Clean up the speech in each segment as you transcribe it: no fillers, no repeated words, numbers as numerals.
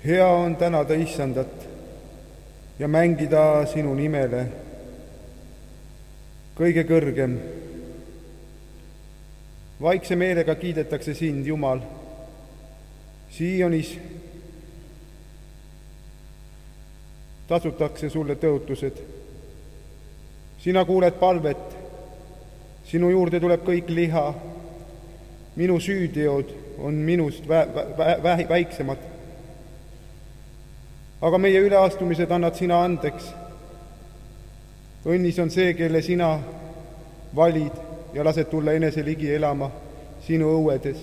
Hea on tänada Issandat ja mängida sinu nimele. Kõige kõrgem. Vaikse meelega kiidetakse sind, Jumal. Siionis tasutakse sulle tõotused. Sina kuuled palvet. Sinu juurde tuleb kõik liha. Minu süüteod on minust väiksemad. Aga meie üleastumised annad sina andeks. Õnnis on see, kelle sina valid ja lased tulla enese ligi elama sinu õuedes.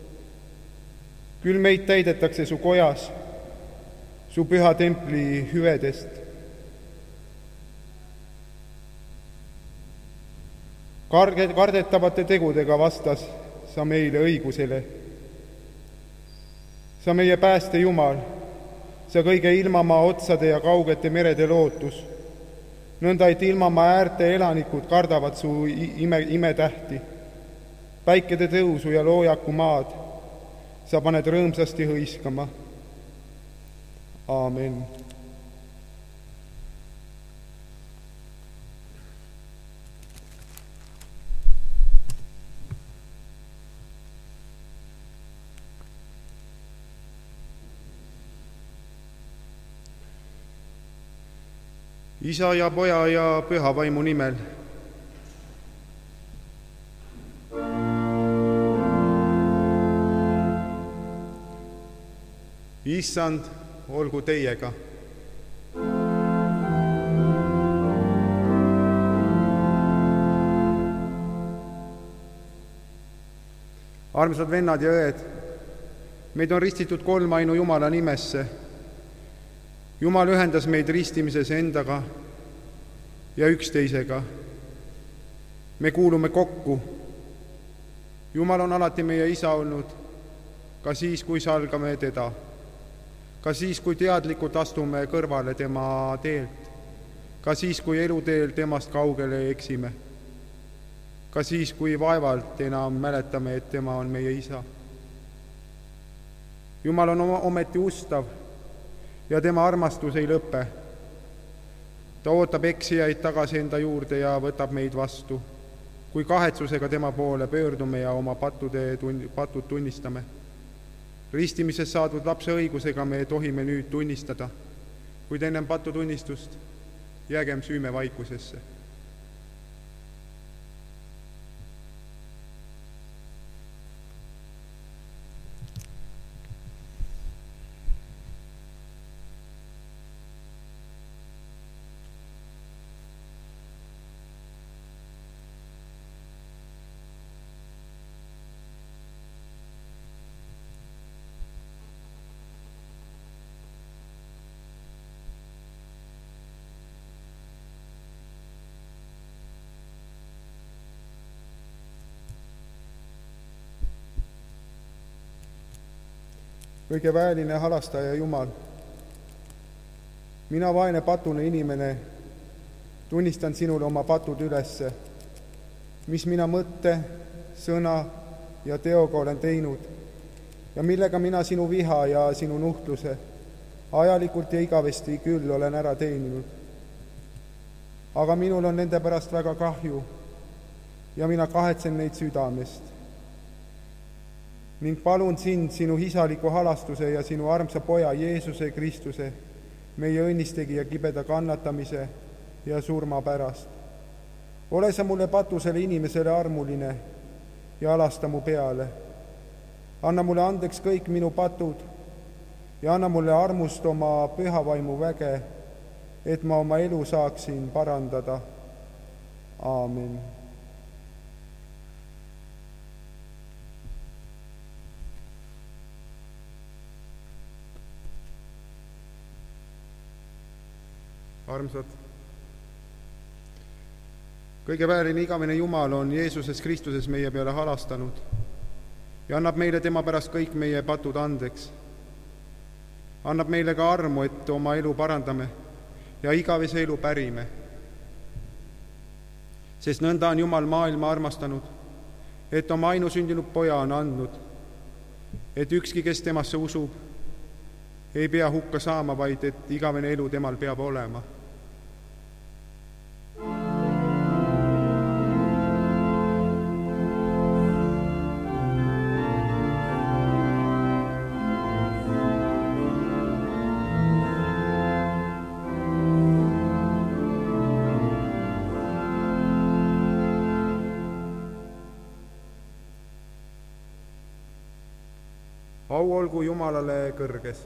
Küll meid täidetakse su kojas, su püha templi hüvedest. Kardetavate tegudega vastas sa meile õigusele. Sa meie pääste Jumal, sa kõige ilmamaa otsade ja kaugete merede lootus. Nõnda, et ilmamaa äärte elanikud kardavad su imetähti. Päikede tõusu ja loojaku maad sa paned rõõmsasti hõiskama. Aamen. Isa ja Poja ja Püha Vaimu nimel. Issand, olgu teiega. Armsad vennad ja õed, meid on ristitud kolmainu Jumala nimesse. Jumal ühendas meid ristimises endaga ja üksteisega. Me kuulume kokku. Jumal on alati meie isa olnud, ka siis, kui salgame teda, ka siis, kui teadlikult astume kõrvale tema teelt, ka siis, kui eluteel temast kaugele eksime, ka siis, kui vaevalt enam mäletame, et tema on meie isa. Jumal on ometi ustav ja tema armastus ei lõpe. Ta ootab eksijaid tagasi enda juurde ja võtab meid vastu, kui kahetsusega tema poole pöördume ja oma patud tunnistame. Ristimises saadud lapse õigusega me tohime nüüd tunnistada, kuid ennem patu tunnistust jäägem süüme vaikusesse. Kõige väeline halastaja Jumal, mina vaene patune inimene tunnistan sinule oma patud ülesse, mis mina mõtte, sõna ja teoga olen teinud ja millega mina sinu viha ja sinu nuhtluse ajalikult ja igavesti küll olen ära teeninud. Aga minul on nende pärast väga kahju ja mina kahetsen neid südamest. Ning palun sind sinu isaliku halastuse ja sinu armsa Poja Jeesuse Kristuse, meie õnnistegija kibeda kannatamise ja surma pärast. Ole sa mulle patusele inimesele armuline ja alasta mu peale. Anna mulle andeks kõik minu patud ja anna mulle armust oma püha vaimu väge, et ma oma elu saaksin parandada. Aamen. Armsad, kõige vääriline igavene Jumal on Jeesuses Kristuses meie peale halastanud ja annab meile tema pärast kõik meie patud andeks. Annab meile ka armu, et oma elu parandame ja igavese elu pärime. Sest nõnda on Jumal maailma armastanud, et oma ainusündinud Poja on andnud, et ükski, kes temasse usub, ei pea hukka saama, vaid et igavene elu temal peab olema. Au olgu Jumalale kõrges.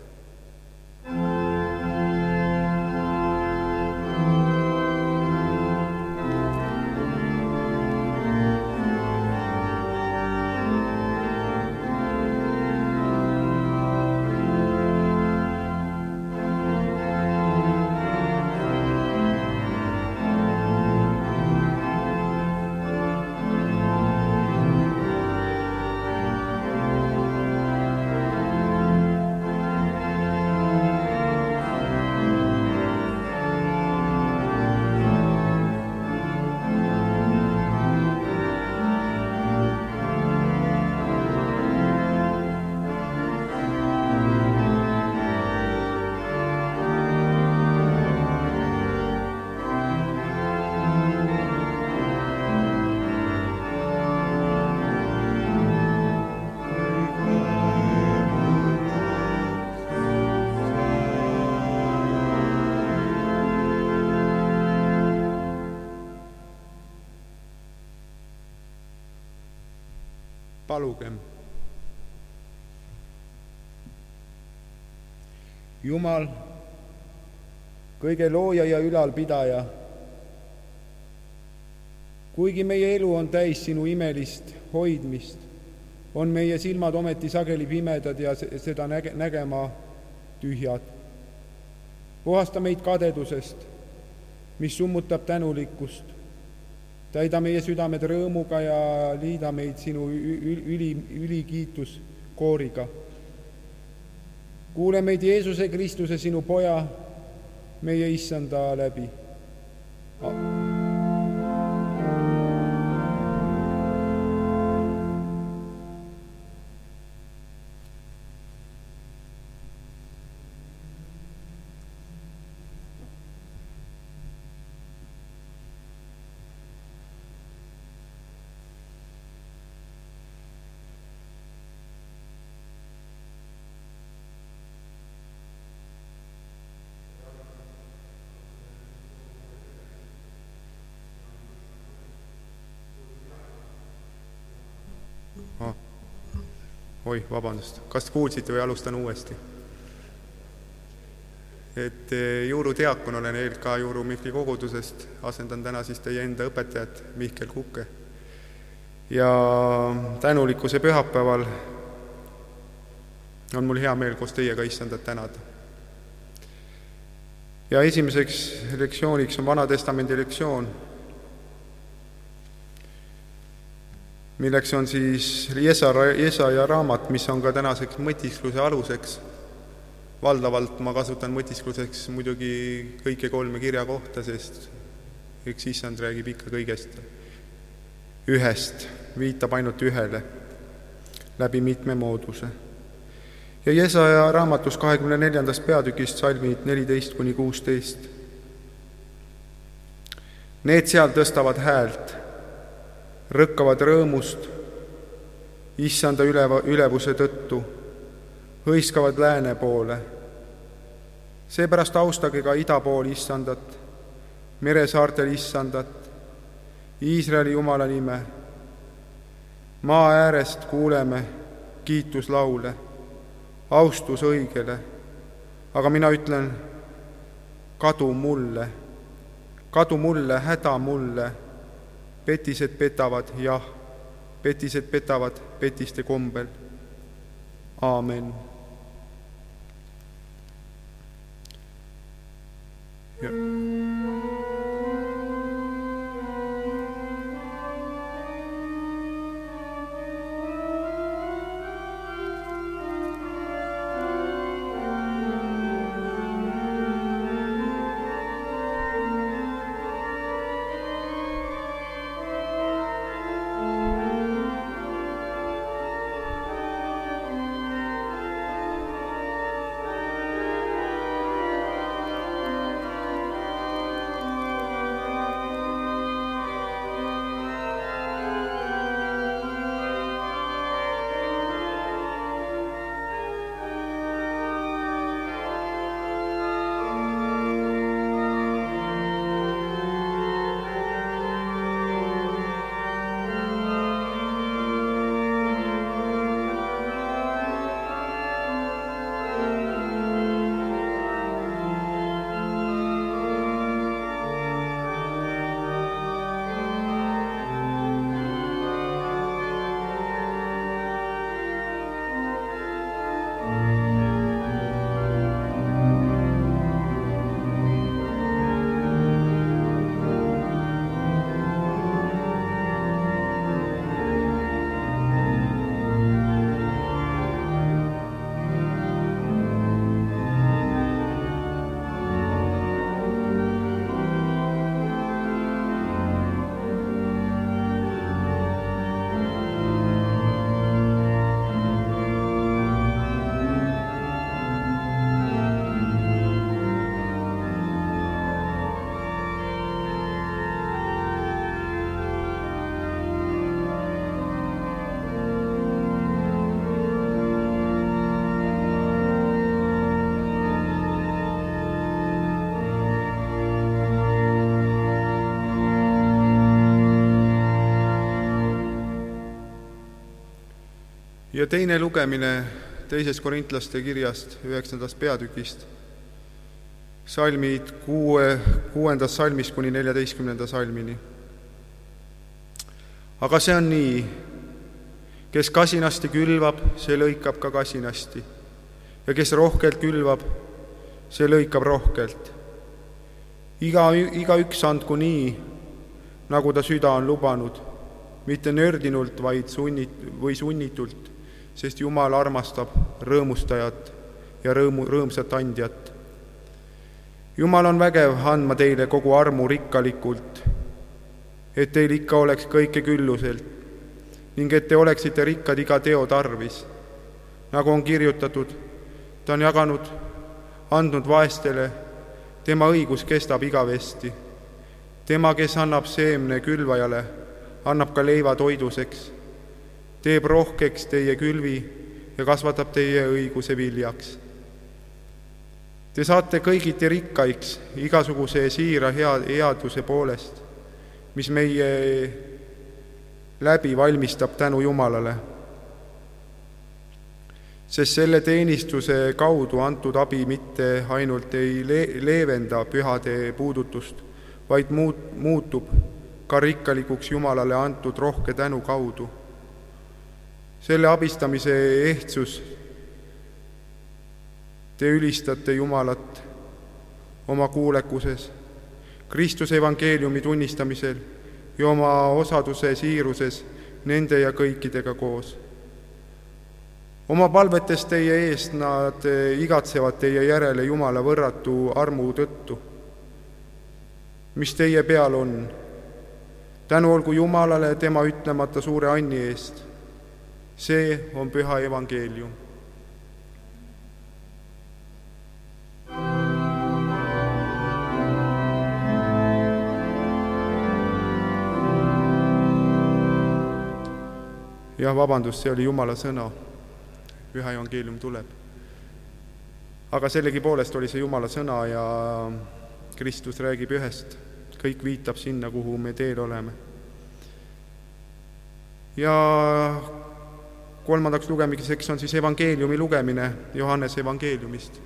Palugem. Jumal, kõige looja ja ülalpidaja, kuigi meie elu on täis sinu imelist hoidmist, on meie silmad ometi sageli pimedad ja seda nägema tühjad. Puhasta meid kadedusest, mis summutab tänulikkust. Täida meie südamed rõõmuga ja liida meid sinu ülikiitus kooriga. Kuule meid Jeesuse Kristuse, sinu poja, meie issanda läbi. Oi, vabandust. Kas kuulsite või alustan uuesti? Et juurudiakon olen ELK Juuru Mihkli kogudusest, asendan täna siis teie enda õpetajat Mihkel Kukke. Ja tänulikkuse pühapäeval on mul hea meel koos teiega issandat tänada. Ja esimeseks lektsiooniks on Vana Testamendi lektsioon, milleks on siis Jesaja raamat, mis on ka tänaseks mõtiskluse aluseks. Valdavalt ma kasutan mõtiskluseks muidugi kõike 3 kirja kohta, sest üks issand räägib ikka kõigest ühest, viitab ainult ühele läbi mitme mooduse. Ja Jesaja raamatus 24. peatükist salmid 14-16. Need seal tõstavad häält, rõkkavad rõõmust issanda ülevuse tõttu, hõiskavad lääne poole. Seepärast austage ka ida pool issandat, meresaartel issandat, Iisraeli Jumala nime. Maa äärest kuuleme kiituslaule, austus õigele, aga mina ütlen, kadu mulle, häda mulle. Petised petavad, jah, petised petavad petiste kombel. Aamen. Ja. Ja teine lugemine 2. Korintlaste kirjast 9. peatükist, salmid 6. salmist kuni 14. salmini. Aga see on nii, kes kasinasti külvab, see lõikab ka kasinasti, ja kes rohkelt külvab, see lõikab rohkelt. Igaüks andku nii, nagu ta süda on lubanud, mitte nördinult, vaid sunnitult, sest Jumal armastab rõõmustajat ja rõõmsat andjat. Jumal on vägev andma teile kogu armu rikkalikult, et teil ikka oleks kõike külluselt ning et te oleksite rikkad iga teo tarvis. Nagu on kirjutatud, ta on jaganud, andnud vaestele, tema õigus kestab igavesti. Tema, kes annab seemne külvajale, annab ka leiva toiduseks, teeb rohkeks teie külvi ja kasvatab teie õiguse viljaks. Te saate kõigiti rikkaiks igasuguse siira headuse poolest, mis meie läbi valmistab tänu Jumalale. Sest selle teenistuse kaudu antud abi mitte ainult ei leevenda pühade puudutust, vaid muutub ka rikkalikuks Jumalale antud rohke tänu kaudu. Selle abistamise ehtsus te ülistate Jumalat oma kuulekuses, Kristuse evangeeliumi tunnistamisel ja oma osaduse siiruses nende ja kõikidega koos. Oma palvetes teie eest nad igatsevad teie järele Jumala võrratu armu tõttu, mis teie peal on. Tänu olgu Jumalale tema ütlemata suure anni eest. See on püha evangeelium. Jah, vabandust, see oli Jumala sõna. Püha evangeelium tuleb. Aga sellegipoolest oli see Jumala sõna ja Kristus räägib ühest. Kõik viitab sinna, kuhu me teel oleme. Ja 3. lugemiseks on siis evangeeliumi lugemine Johannese evangeeliumist.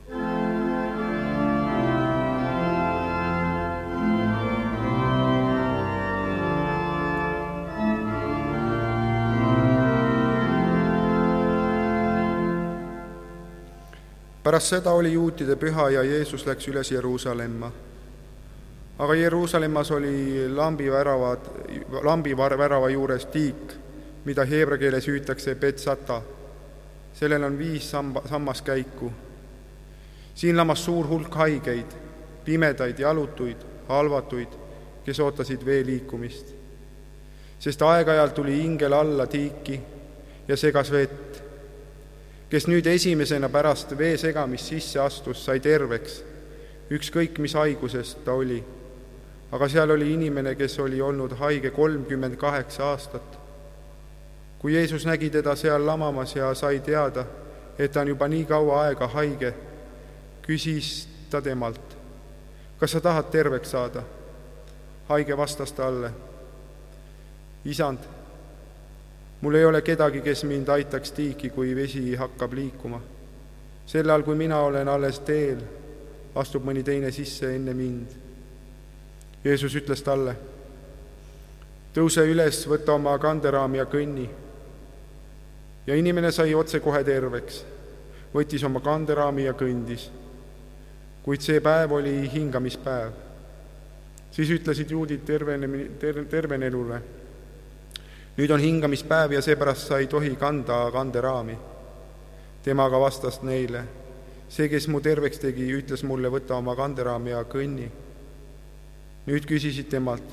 Pärast seda oli juutide püha ja Jeesus läks üles Jeruusalemma. Aga Jeruusalemmas oli lambivärava juures tiik, mida heebra keeles hüütakse Betsata. Sellel on 5 sammaskäiku. Siin lamas suur hulk haigeid, pimedaid, jalutuid, halvatuid, kes ootasid vee liikumist. Sest aeg-ajalt tuli ingel alla tiiki ja segas vett. Kes nüüd esimesena pärast vee segamist sisse astus, sai terveks, ükskõik mis haigusest ta oli. Aga seal oli inimene, kes oli olnud haige 38 aastat. Kui Jeesus nägi teda seal lamamas ja sai teada, et ta on juba nii kaua aega haige, küsis ta temalt, kas sa tahad terveks saada? Haige vastas talle, Isand, mul ei ole kedagi, kes mind aitaks tiiki, kui vesi hakkab liikuma. Sel ajal, kui mina olen alles teel, astub mõni teine sisse enne mind. Jeesus ütles talle, tõuse üles, võta oma kanderaam ja kõnni. Ja inimene sai otse kohe terveks, võttis oma kanderaami ja kõndis. Kuid see päev oli hingamispäev. Siis ütlesid juudid tervenelule, nüüd on hingamispäev ja seepärast sa ei tohi kanda kanderaami. Tema aga vastas neile, see, kes mu terveks tegi, ütles mulle, võta oma kanderaami ja kõnni. Nüüd küsisid temalt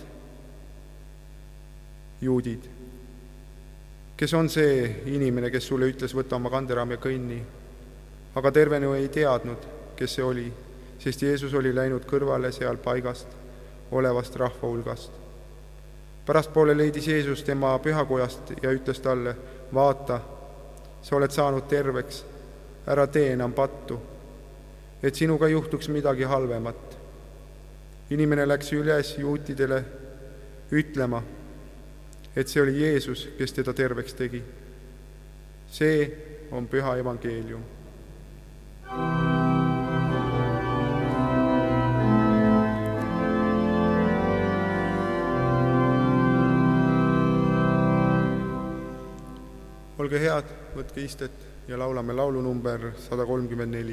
juudid, kes on see inimene, kes sulle ütles, võta oma kanderaam ja kõnni. Aga tervenu ei teadnud, kes see oli, sest Jeesus oli läinud kõrvale seal paigast olevast rahva hulgast. Pärastpoole leidis Jeesus tema pühakojast ja ütles talle, vaata, sa oled saanud terveks, ära tee enam pattu, et sinuga juhtuks midagi halvemat. Inimene läks üles juutidele ütlema, et see oli Jeesus, kes teda terveks tegi. See on püha evangeelium. Olge head, võtke istet ja laulame laulu number 134.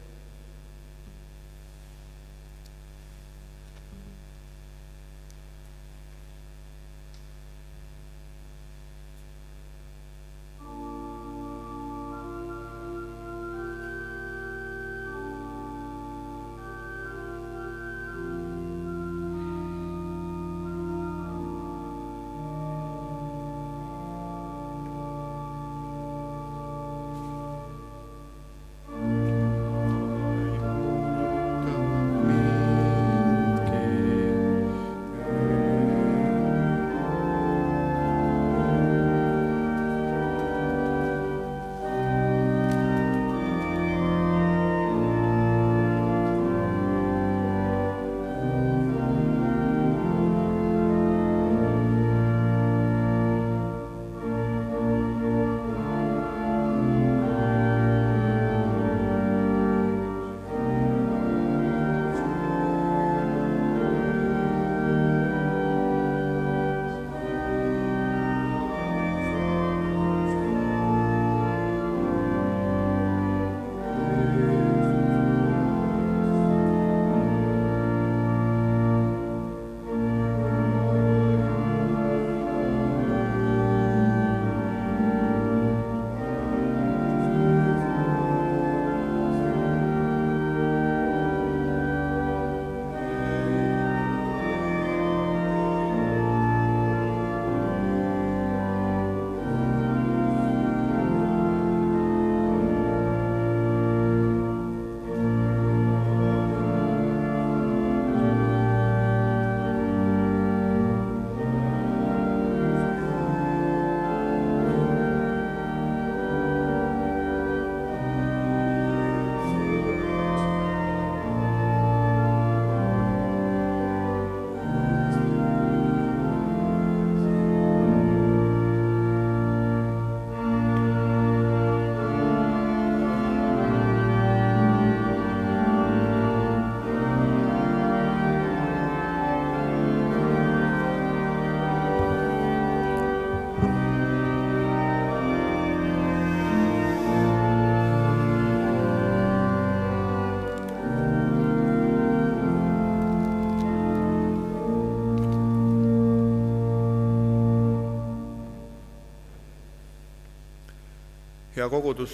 Hea kogudus,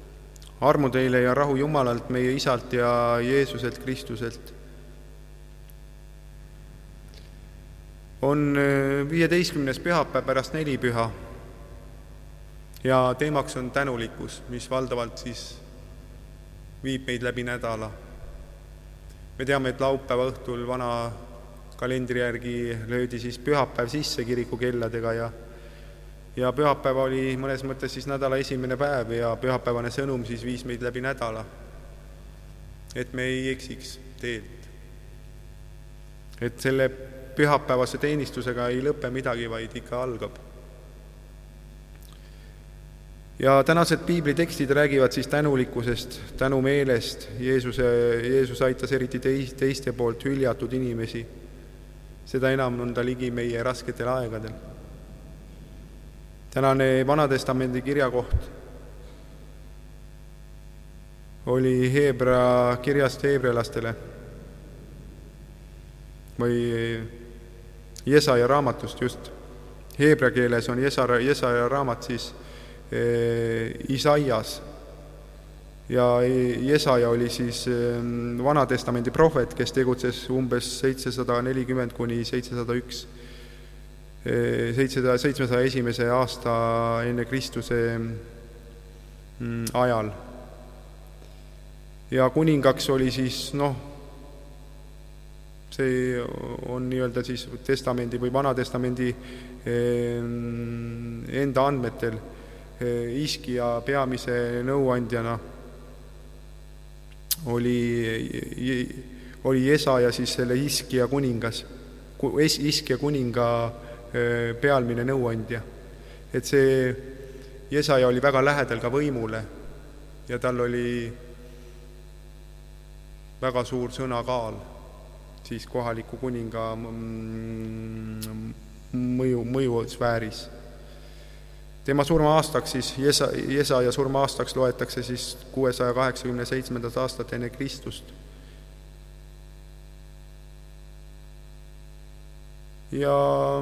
armu teile ja rahu Jumalalt, meie Isalt ja Jeesuselt Kristuselt. On 15. pühapäev pärast nelipüha ja teemaks on tänulikkus, mis valdavalt siis viib meid läbi nädala. Me teame, et laupäeva õhtul vana kalendri järgi löödi siis pühapäev sisse kirikukelladega ja pühapäev oli mõnes mõttes siis nädala esimene päev ja pühapäevane sõnum siis viis meid läbi nädala, et me ei eksiks teelt. Et selle pühapäevase teenistusega ei lõpe midagi, vaid ikka algab. Ja tänased piiblitekstid räägivad siis tänulikkusest, tänumeelest. Jeesus aitas eriti teiste poolt hüljatud inimesi. Seda enam on ta ligi meie rasketel aegadel. Tänane Vanatestamendi kirjakoht oli Heebra kirjast heebrealastele või Jesaja raamatust just. Heebra keeles on Jesaja raamat siis Isaias ja Jesaja oli siis Vanatestamendi prohvet, kes tegutses umbes 740 kuni 701 701. aasta enne Kristuse ajal. Ja kuningaks oli siis, see on nii-öelda siis testamendi või Vanatestamendi enda andmetel Iskija peamise nõuandjana oli Jesaja siis selle Iskija kuninga pealmine nõuandja. Et see Jesaja oli väga lähedal ka võimule ja tal oli väga suur sõnakaal siis kohaliku kuninga mõjusfääris. Tema surma-aastaks siis, Jesaja surma-aastaks loetakse siis 687. aastat enne Kristust. Ja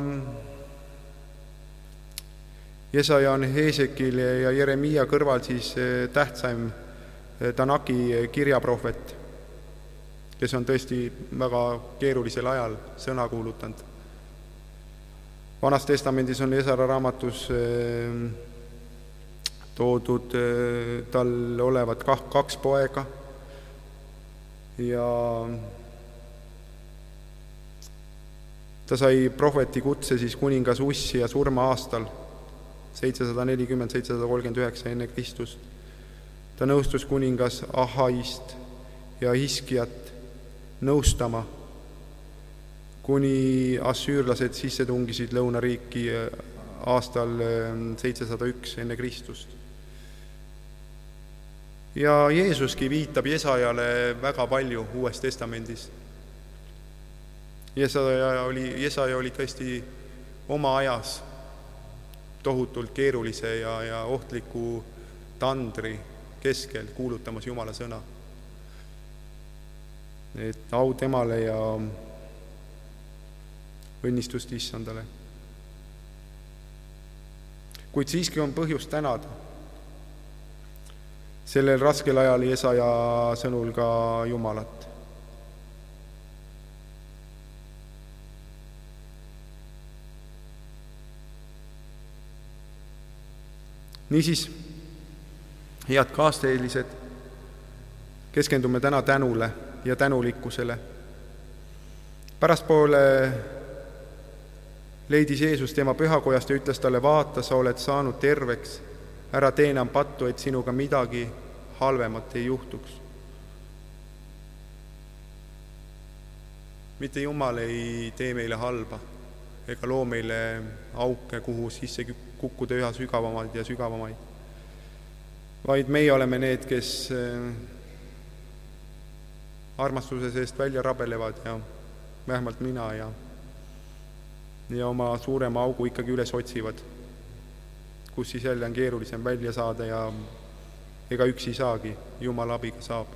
Jesaja on Heesekil ja Jeremiia kõrval siis tähtsaim Tanaki kirjaprohvet, kes on tõesti väga keerulisel ajal sõna kuulutanud. Vanas testamendis on Jesara raamatus toodud tal olevat 2 poega ja ta sai prohveti kutse siis kuningas Ussia surma aastal 740-739 enne Kristust. Ta nõustus kuningas Ahaist ja Hiskiat nõustama, kuni assüürlased sisse tungisid lõunariiki aastal 701 enne Kristust. Ja Jeesuski viitab Jesajale väga palju Uues testamendis. Jesaja oli tõesti oma ajas tohutult keerulise ja ohtliku tandri keskel kuulutamas Jumala sõna. Et au temale ja õnnistust Issandale. Kuid siiski on põhjust tänada. Sellel raskel ajal Jesaja sõnul ka Jumalat. Niisiis, head kaasteelised, keskendume täna tänule ja tänulikkusele. Pärastpoole leidis Jeesus tema pühakojast ja ütles talle, vaata, sa oled saanud terveks, ära tee enam pattu, et sinuga midagi halvemat ei juhtuks. Mitte Jumal ei tee meile halba ega loo meile auke, kuhu sisse kukkuda üha sügavamaid ja sügavamaid, vaid meie oleme need, kes armastuse seest välja rabelevad ja vähemalt mina ja oma suurema augu ikkagi üles otsivad, kus siis jälle on keerulisem välja saada ja ega üksi saagi, Jumala abiga saab.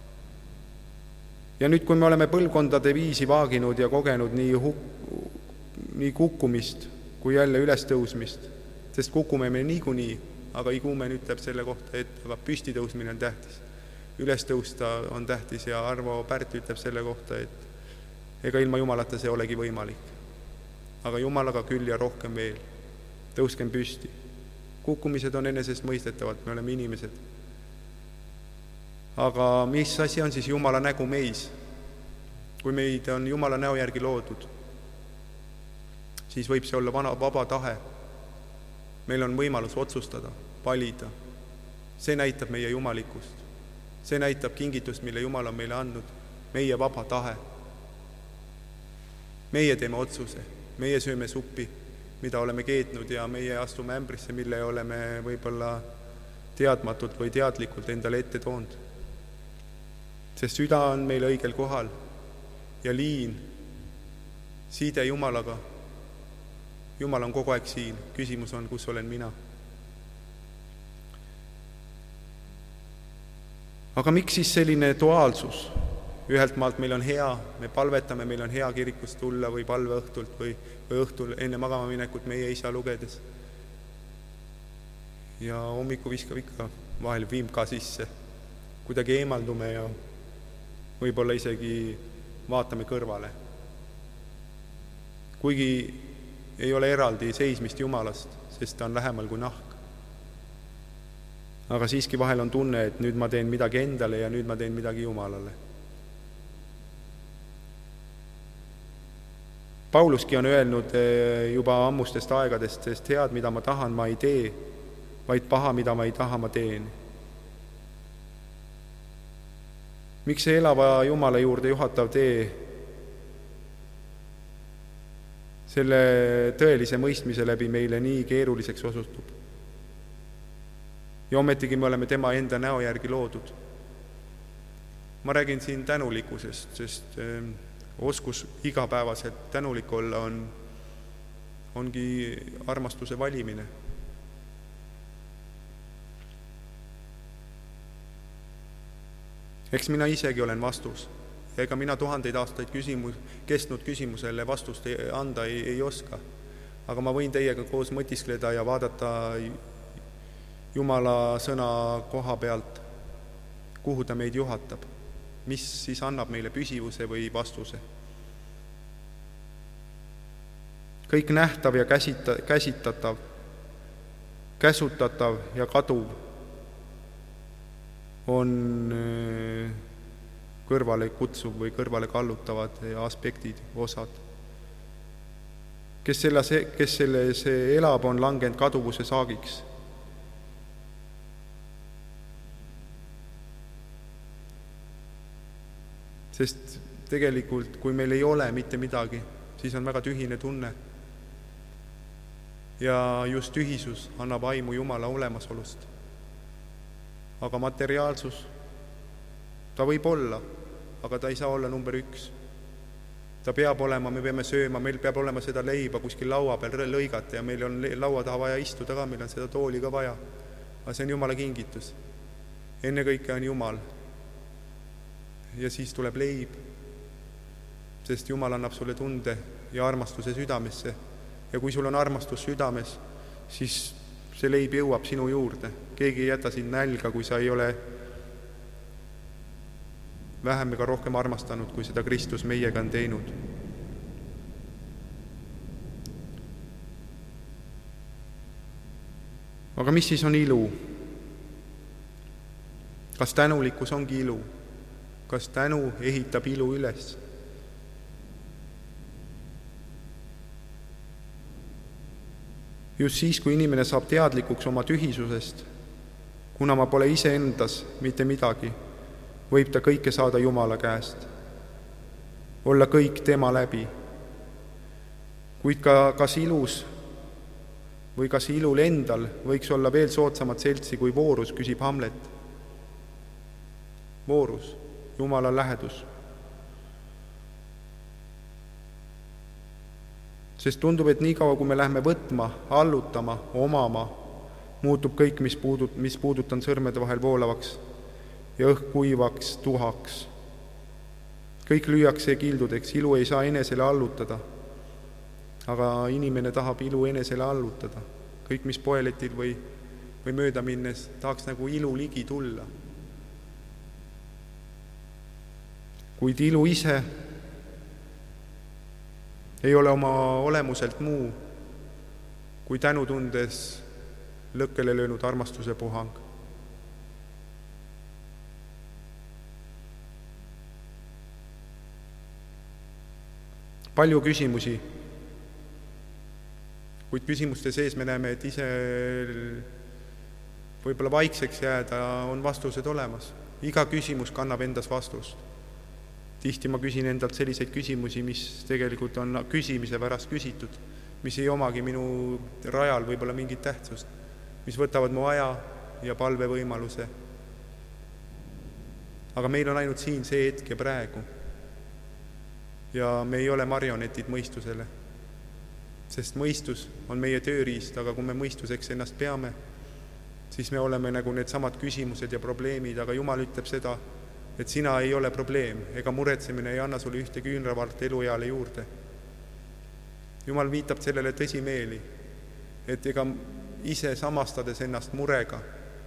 Ja nüüd, kui me oleme põlvkondade viisi vaaginud ja kogenud nii kukkumist kui jälle ülestõusmist, sest kukume me niikuinii, aga Iguumen ütleb selle kohta, et aga püstitõusmine on tähtis. Ülestõusta on tähtis ja Arvo Pärt ütleb selle kohta, et ega ilma Jumalata see olegi võimalik. Aga Jumalaga küll ja rohkem veel. Tõuskem püsti. Kukkumised on enesest mõistetavad, me oleme inimesed. Aga mis asi on siis Jumala nägu meis? Kui meid on Jumala näo järgi loodud, siis võib see olla vaba tahe. Meil on võimalus otsustada, valida. See näitab meie jumalikkust. See näitab kingitust, mille Jumal on meile andnud. Meie vaba tahe. Meie teeme otsuse. Meie sööme suppi, mida oleme keetnud ja meie astume ämbrisse, mille oleme võib-olla teadmatult või teadlikult endale ette toonud. Sest süda on meil õigel kohal ja liin, siide Jumalaga. Jumal on kogu aeg siin. Küsimus on, kus olen mina. Aga miks siis selline duaalsus? Ühelt maalt meil on hea, me palvetame, meil on hea kirikust tulla või palve õhtult või õhtul enne magama minekut meie isa lugedes. Ja hommiku viskab ikka vahel vimka sisse. Kuidagi eemaldume ja võib-olla isegi vaatame kõrvale. Kuigi ei ole eraldi seismist Jumalast, sest ta on lähemal kui nahk. Aga siiski vahel on tunne, et nüüd ma teen midagi endale ja nüüd ma teen midagi Jumalale. Pauluski on öelnud juba ammustest aegadest, sest head, mida ma tahan, ma ei tee, vaid paha, mida ma ei taha, ma teen. Miks see elava Jumala juurde juhatav tee selle tõelise mõistmise läbi meile nii keeruliseks osutub? ja ometigi me oleme tema enda näo järgi loodud. Ma räägin siin tänulikkusest, sest oskus igapäevaselt tänulik olla ongi armastuse valimine. Eks mina isegi olen vastus. Ja ega mina 1000 aastaid kestnud küsimusele vastust anda ei oska. Aga ma võin teiega koos mõtiskleda ja vaadata Jumala sõna koha pealt, kuhu ta meid juhatab, mis siis annab meile püsivuse või vastuse. Kõik nähtav ja käsitatav, käsutatav ja kaduv on kõrvale kutsuv või kõrvale kallutavad aspektid, osad. Kes selles elab, on langenud kaduvuse saagiks. Sest tegelikult, kui meil ei ole mitte midagi, siis on väga tühine tunne. Ja just tühisus annab aimu Jumala olemasolust. Aga materiaalsus, ta võib olla, aga ta ei saa olla number 1. Ta peab olema, me peame sööma, meil peab olema seda leiba kuskil laua peal lõigata ja meil on laua taha vaja istuda ka, meil on seda tooli ka vaja. Aga see on Jumala kingitus. Enne kõike on Jumal. Ja siis tuleb leib, sest Jumal annab sulle tunde ja armastuse südamesse. Ja kui sul on armastus südames, siis see leib jõuab sinu juurde. Keegi ei jäta sind nälga, kui sa ei ole vähem ega rohkem armastanud, kui seda Kristus meiega on teinud. Aga mis siis on ilu? Kas tänulikkus ongi ilu? Kas tänu ehitab ilu üles? Just siis, kui inimene saab teadlikuks oma tühisusest, kuna ma pole ise endas mitte midagi, võib ta kõike saada Jumala käest. Olla kõik tema läbi. Kuid kas ilus või kas ilul endal võiks olla veel soodsamat seltsi kui voorus, küsib Hamlet. Voorus, Jumala lähedus. Sest tundub, et nii kaua, kui me lähme võtma, allutama, omama, muutub kõik, mis puudutan sõrmede vahel voolavaks ja õhk kuivaks tuhaks. Kõik lüüakse kildudeks, ilu ei saa enesele allutada, aga inimene tahab ilu enesele allutada. Kõik, mis poeletil või mööda minnes, tahaks nagu ilu ligi tulla. Kuid ilu ise ei ole oma olemuselt muu kui tänutundes lõkkele löönud armastuse puhang. Palju küsimusi, kuid küsimuste sees me näeme, et ise võib-olla vaikseks jääda on vastused olemas. Iga küsimus kannab endas vastust. Tihti ma küsin endalt selliseid küsimusi, mis tegelikult on küsimise pärast küsitud, mis ei omagi minu rajal võib-olla mingit tähtsust, mis võtavad mu aja ja palvevõimaluse. Aga meil on ainult siin see hetk ja praegu. Ja me ei ole marionetid mõistusele, sest mõistus on meie tööriist, aga kui me mõistuseks ennast peame, siis me oleme nagu need samad küsimused ja probleemid, aga Jumal ütleb seda, et sina ei ole probleem, ega muretsemine ei anna sulle ühte küünravalt elueale juurde. Jumal viitab sellele tõsimeeli, et ega ise samastades ennast murega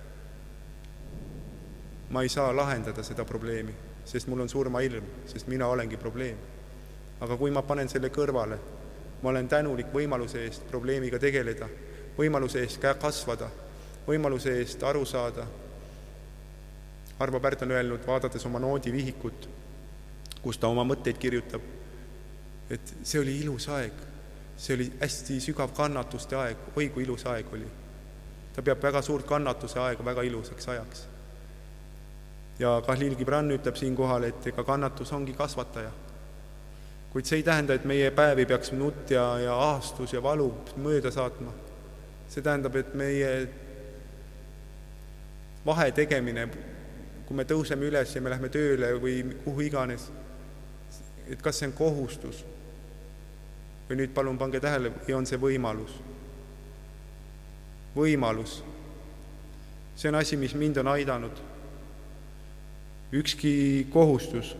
ma ei saa lahendada seda probleemi, sest mul on surmailm, sest mina olengi probleem. Aga kui ma panen selle kõrvale, ma olen tänulik võimaluse eest probleemiga tegeleda, võimaluse eest kasvada, võimaluse eest aru saada. Arvo Pärt on öelnud, vaadates oma noodivihikut, kus ta oma mõtteid kirjutab, et see oli ilus aeg, see oli hästi sügav kannatuste aeg, oi kui ilus aeg oli. Ta peab väga suurt kannatuse aega väga ilusaks ajaks. Ja Khalil Gibran ütleb siin kohal, et ega kannatus ongi kasvataja. Kuid see ei tähenda, et meie päevi peaks nutt ja aastus ja valu mööda saatma. See tähendab, et meie vahe tegemine, kui me tõuseme üles ja me lähme tööle või kuhu iganes, et kas see on kohustus või nüüd palun pange tähele, ja on see võimalus. Võimalus. See on asi, mis mind on aidanud. Ükski kohustus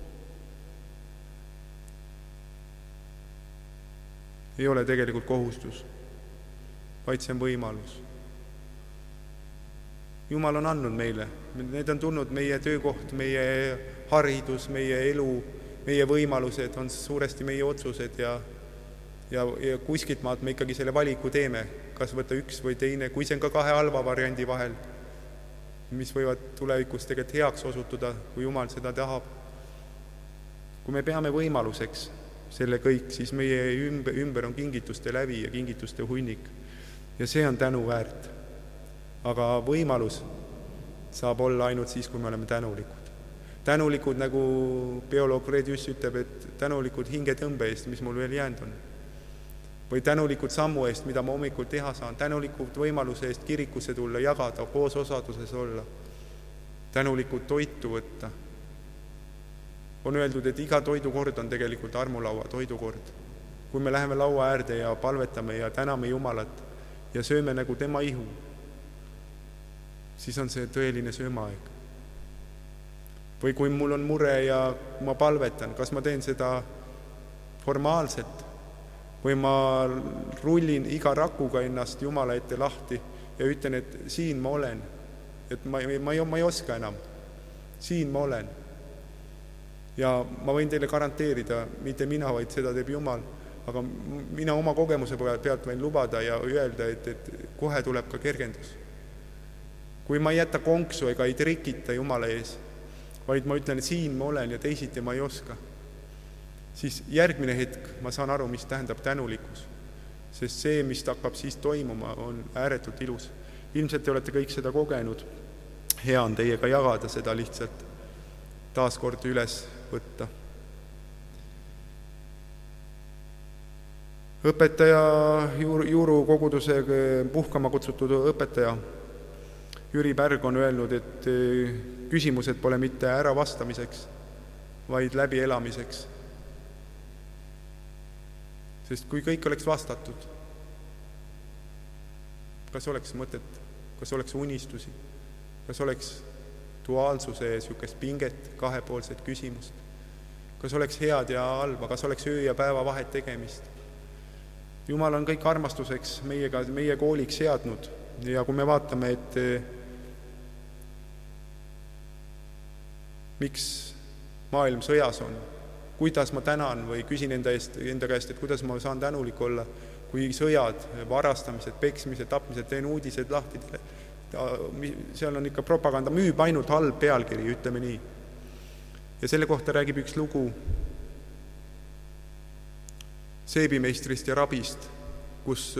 ei ole tegelikult kohustus, vaid see on võimalus. Jumal on andnud meile. Need on tulnud meie töökoht, meie haridus, meie elu, meie võimalused on suuresti meie otsused ja kuskilt maalt me ikkagi selle valiku teeme, kas võtta üks või teine, kui see on ka kahe halva variandi vahel, mis võivad tulevikus tegelikult heaks osutuda, kui Jumal seda tahab. Kui me peame võimaluseks selle kõik, siis meie ümber on kingituste lävi ja kingituste hunnik. Ja see on tänu väärt. Aga võimalus saab olla ainult siis, kui me oleme tänulikud. Tänulikud, nagu bioloog Redius ütleb, et tänulikud hingetõmbe eest, mis mul veel jäänud on. Või tänulikud sammu eest, mida ma hommikul teha saan. Tänulikud võimaluse eest kirikusse tulla, jagada, koos osaduses olla. Tänulikud toitu võtta. On öeldud, et iga toidukord on tegelikult armulaua toidukord. Kui me läheme laua äärde ja palvetame ja täname Jumalat ja sööme nagu tema ihu, siis on see tõeline söömaaeg. Või kui mul on mure ja ma palvetan, kas ma teen seda formaalselt või ma rullin iga rakuga ennast Jumala ette lahti ja ütlen, et siin ma olen, et ma ei oska enam. Siin ma olen. Ja ma võin teile garanteerida, mitte mina, vaid seda teeb Jumal, aga mina oma kogemuse pealt võin lubada ja öelda, et kohe tuleb ka kergendus. Kui ma ei jäta konksu ega ei trikita Jumala ees, vaid ma ütlen, et siin ma olen ja teisiti ma ei oska, siis järgmine hetk ma saan aru, mis tähendab tänulikkus. Sest see, mis hakkab siis toimuma, on ääretult ilus. Ilmselt te olete kõik seda kogenud. Hea on teiega jagada seda lihtsalt taaskord üles võtta. Õpetaja, Juuru koguduse puhkama kutsutud õpetaja Jüri Pärg on öelnud, et küsimused pole mitte ära vastamiseks, vaid läbi elamiseks. Sest kui kõik oleks vastatud, kas oleks mõtet, kas oleks unistusi, kas oleks duaalsuse sükest pinget, kahepoolset küsimust, kas oleks head ja halba, kas oleks öö ja päeva vahet tegemist. Jumal on kõik armastuseks meie kooliks seadnud ja kui me vaatame, et miks maailm sõjas on, kuidas ma tänan või küsin enda käest, et kuidas ma saan tänulik olla, kui sõjad, varastamised, peksmised, tapmised, teen uudised lahti. Seal on ikka propaganda, müüb ainult halb pealkiri, ütleme nii. Ja selle kohta räägib üks lugu seebimeistrist ja rabist, kus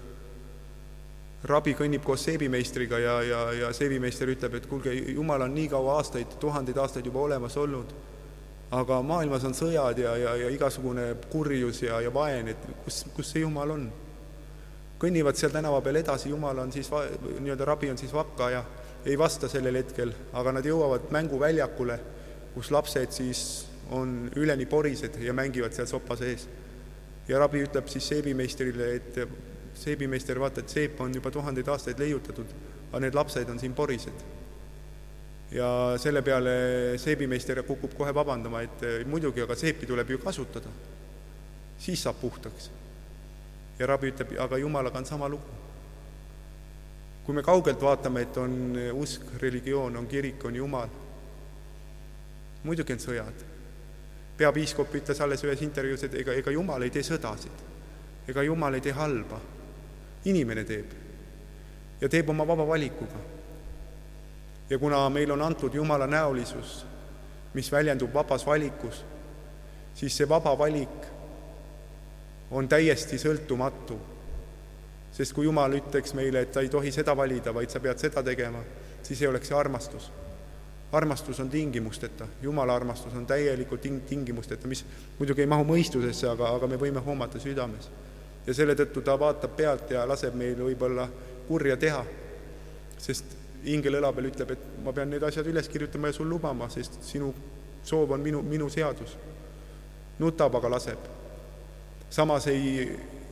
rabi kõnnib koos seebimeistriga ja seebimeister ütleb, et kuulge, Jumal on nii kaua aastaid, 1000 aastaid juba olemas olnud, aga maailmas on sõjad ja igasugune kurjus ja vaen, et kus see Jumal on? Kõnnivad seal tänava peal edasi, Jumal on siis, rabi on siis vakka ja ei vasta sellel hetkel, aga nad jõuavad mänguväljakule, kus lapsed siis on üleni porised ja mängivad seal sopa sees. Ja rabi ütleb siis seebimeistrile, et seebimeister vaata, et seep on juba 1000 aastaid leiutatud, aga need lapsed on siin porised. Ja selle peale seebimeister kukub kohe vabandama, et muidugi, aga seepi tuleb ju kasutada. Siis saab puhtaks. Ja rabi ütleb, aga Jumalaga on sama lugu. Kui me kaugelt vaatame, et on usk, religioon, on kirik, on Jumal, muidugi on sõjad. Peapiiskop ütles alles ühes intervjuus, et ega Jumal ei tee sõdasid, ega Jumal ei tee halba. Inimene teeb ja teeb oma vaba valikuga. Ja kuna meil on antud Jumala näolisus, mis väljendub vabas valikus, siis see vaba valik on täiesti sõltumatu. Sest kui Jumal ütleks meile, et ta ei tohi seda valida, vaid sa pead seda tegema, siis ei oleks see armastus. Armastus on tingimusteta. Jumala armastus on täielikult tingimusteta, mis muidugi ei mahu mõistusesse, aga me võime hoomata südames. Ja selle tõttu ta vaatab pealt ja laseb meil võib-olla kurja teha. Sest ingel õla peal ütleb, et ma pean need asjad üles kirjutama ja sul lubama, sest sinu soov on minu seadus. Nutab, aga laseb. Samas ei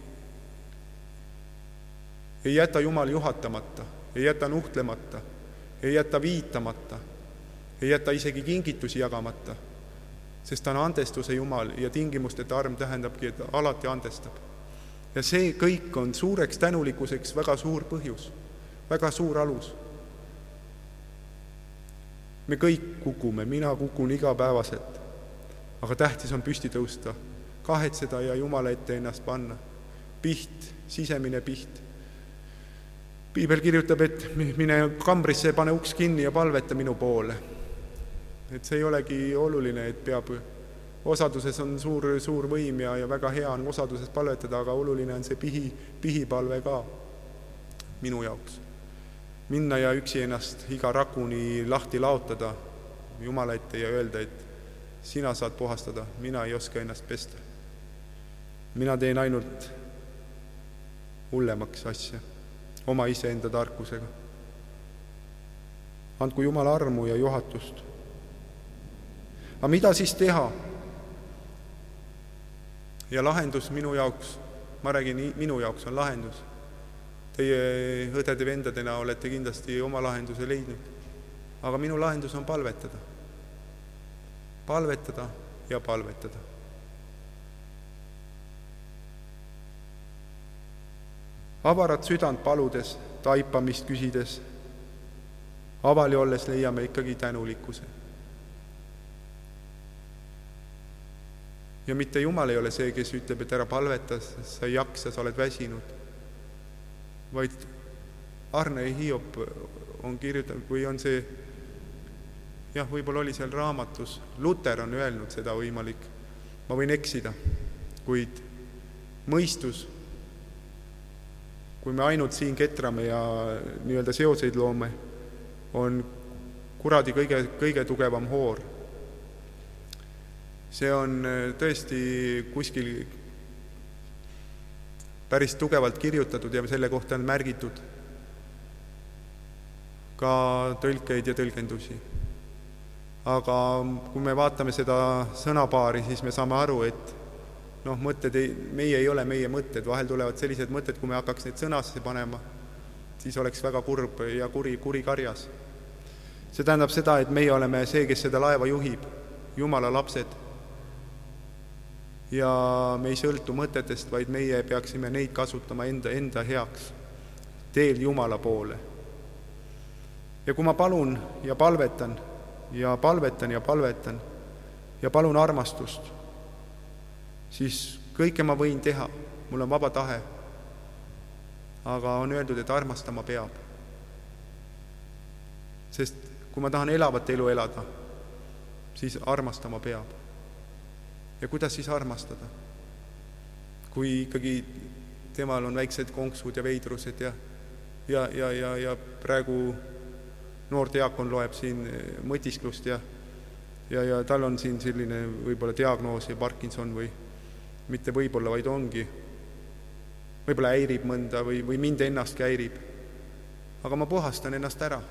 jäta Jumal juhatamata, ei jäta nuhtlemata, ei jäta viitamata, ei jäta isegi kingitusi jagamata, sest ta on andestuse Jumal ja tingimusteta arm tähendabki, et alati andestab. Ja see kõik on suureks tänulikkuseks väga suur põhjus, väga suur alus. Me kõik kukume, mina kukun igapäevaselt, aga tähtis on püsti tõusta, kahetseda ja Jumala ette ennast panna. Piht, sisemine piht. Piibel kirjutab, et mine kambrisse, pane uks kinni ja palveta minu poole. Et see ei olegi oluline, et peab, osaduses on suur võim ja väga hea on osaduses palvetada, aga oluline on see pihipalve ka minu jaoks. Minna ja üksi ennast iga rakuni lahti laotada Jumala ette ja öelda, et sina saad puhastada, mina ei oska ennast pesta. Mina teen ainult hullemaks asja, oma iseenda tarkusega. Andku Jumala armu ja juhatust. Aga mida siis teha? Ja lahendus minu jaoks, ma räägin, minu jaoks on lahendus. Teie õdede vendadena olete kindlasti oma lahenduse leidnud. Aga minu lahendus on palvetada. Palvetada ja palvetada. Avarat südant paludes, taipamist küsides, avali olles leiame ikkagi tänulikkuse. Ja mitte Jumal ei ole see, kes ütleb, et ära palveta, sa ei jaksa, sa oled väsinud. Vaid Arne Hiop on kirjutanud, või on see, võib-olla oli seal raamatus, Luter on öelnud seda võimalik, ma võin eksida, kuid mõistus, kui me ainult siin ketrame ja nii-öelda seoseid loome, on kuradi kõige tugevam hoor. See on tõesti kuskil päris tugevalt kirjutatud ja selle kohta on märgitud ka tõlkeid ja tõlgendusi. Aga kui me vaatame seda sõnapaari, siis me saame aru, et mõtted meie ei ole meie mõtted, vahel tulevad sellised mõtted, kui me hakkaks need sõnasse panema, siis oleks väga kurb ja kuri karjas. See tähendab seda, et meie oleme see, kes seda laeva juhib, Jumala lapsed. Ja me ei sõltu mõtetest, vaid meie peaksime neid kasutama enda heaks, teel Jumala poole. Ja kui ma palun ja palvetan ja palvetan ja palvetan ja palun armastust, siis kõike ma võin teha, mul on vaba tahe, aga on öeldud, et armastama peab. Sest kui ma tahan elavat elu elada, siis armastama peab. Ja kuidas siis armastada? Kui ikkagi temal on väiksed konksud ja veidrused ja praegu noor diakon loeb siin mõtisklust ja tal on siin selline võib-olla diagnoos ja Parkinson või mitte võib-olla, vaid ongi. Võib-olla häirib mõnda või mind ennastki häirib. Aga ma puhastan ennast ära.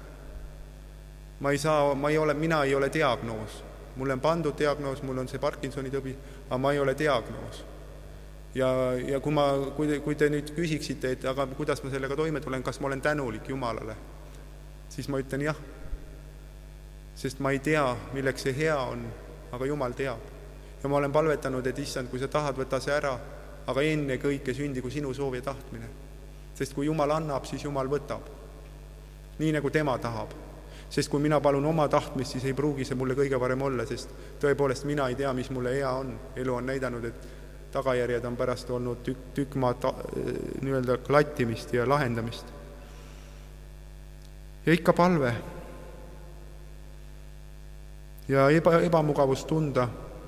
Mina ei ole diagnoos. Mulle on pandud diagnoos, mul on see Parkinsoni tõbi, aga ma ei ole diagnoos. Ja kui te nüüd küsiksite, et aga kuidas ma sellega toime tulen, kas ma olen tänulik Jumalale, siis ma ütlen jah. Sest ma ei tea, milleks see hea on, aga Jumal teab. Ja ma olen palvetanud, et issand, kui sa tahad, võta see ära, aga enne kõike sündigu sinu soov ja tahtmine. Sest kui Jumal annab, siis Jumal võtab. Nii nagu tema tahab. Sest kui mina palun oma tahtmist, siis ei pruugi see mulle kõige parem olla, sest tõepoolest mina ei tea, mis mulle hea on. Elu on näidanud, et tagajärjed on pärast olnud tükk maad nii-öelda klattimist ja lahendamist. Ja ikka palve. Ja ebamugavust tunda.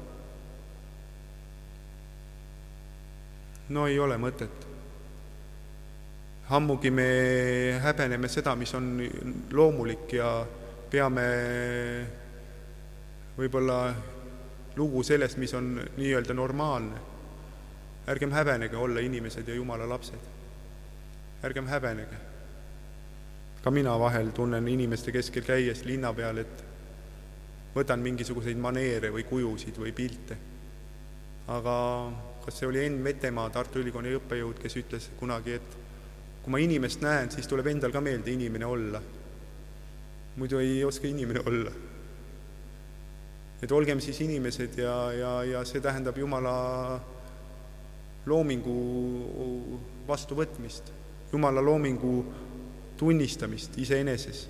No ei ole mõtet. Ammugi me häbeneme seda, mis on loomulik ja peame võib-olla lugu sellest, mis on nii-öelda normaalne. Ärgem häbenege olla inimesed ja Jumala lapsed. Ärgem häbenege. Ka mina vahel tunnen inimeste keskel käies linna peal, et võtan mingisuguseid maneere või kujusid või pilte. Aga kas see oli Enn Vetemaa, Tartu Ülikooli õppejõud, kes ütles kunagi, et kui ma inimest näen, siis tuleb endal ka meelde inimene olla. Muidu ei oska inimene olla. Et olgem siis inimesed ja see tähendab Jumala loomingu vastuvõtmist, Jumala loomingu tunnistamist iseeneses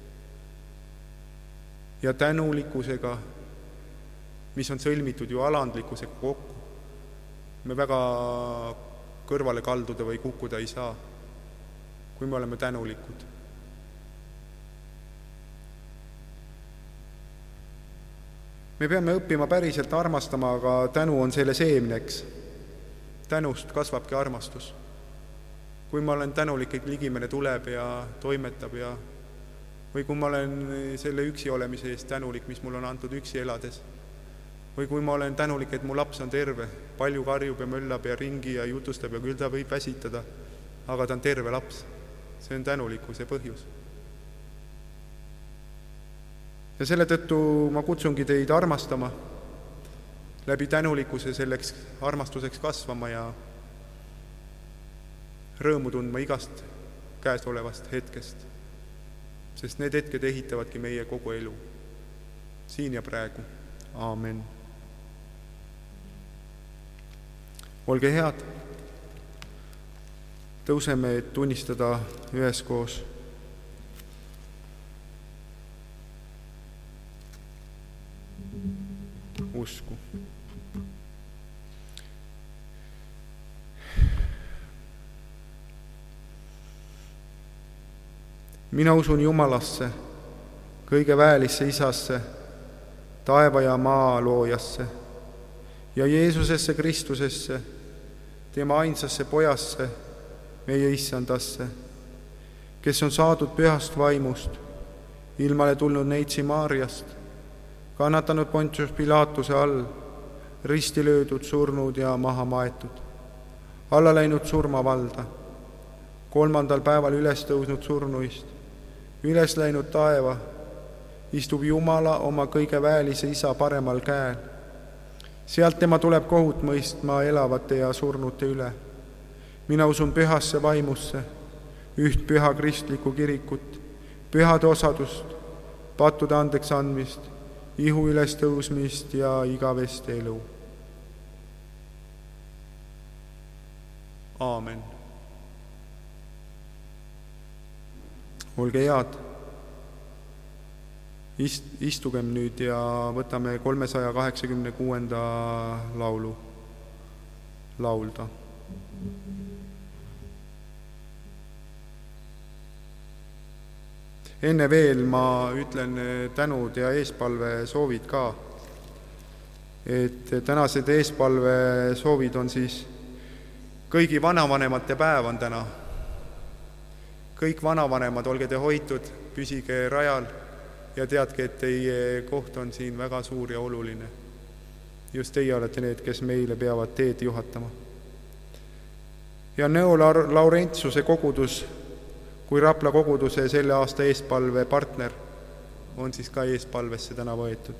ja tänulikkusega, mis on sõlmitud ju alandlikkusega kokku. Me väga kõrvale kalduda või kukkuda ei saa, kui me oleme tänulikud. Me peame õppima päriselt armastama, aga tänu on selle seemneks. Tänust kasvabki armastus. Kui ma olen tänulik, et ligimene tuleb ja toimetab või kui ma olen selle üksi olemise eest tänulik, mis mul on antud üksi elades, või kui ma olen tänulik, et mu laps on terve, palju karjub ja möllab ja ringi ja jutustab ja küll ta võib väsitada, aga ta on terve laps. See on tänulikkuse põhjus. Ja selle tõttu ma kutsungi teid armastama, läbi tänulikkuse selleks armastuseks kasvama ja rõõmu tundma igast käesolevast hetkest, sest need hetked ehitavadki meie kogu elu, siin ja praegu. Aamen. Olge head, tõuseme, et tunnistada üheskoos usku. Mina usun Jumalasse, kõige väelisse Isasse, taeva ja maa loojasse ja Jeesusesse Kristusesse, tema ainsasse pojasse, meie issandasse, kes on saadud pühast vaimust, ilmale tulnud neitsi Maarjast, kannatanud Pontius Pilatuse all, risti löödud, surnud ja maha maetud, alla läinud surmavalda, 3. päeval üles tõusnud surnuist, üles läinud taeva, istub Jumala oma kõige väelise Isa paremal käel. Sealt tema tuleb kohut mõistma elavate ja surnute üle. Mina usun pühasse vaimusse, üht püha kristlikku kirikut, pühade osadust, pattude andeks andmist, ihu üles tõusmist ja igavest elu. Aamen. Olge head, istugem nüüd ja võtame 386. laulu laulda. Enne veel ma ütlen tänud ja eespalve soovid ka, et tänased eespalve soovid on siis kõigi vanavanemate päev on täna. Kõik vanavanemad, olge te hoitud, püsige rajal ja teadke, et teie koht on siin väga suur ja oluline. Just teie olete need, kes meile peavad teed juhatama. Ja Nõo Laurentsuse kogudus kui Rapla koguduse selle aasta eespalve partner on siis ka eespalvesse täna võetud.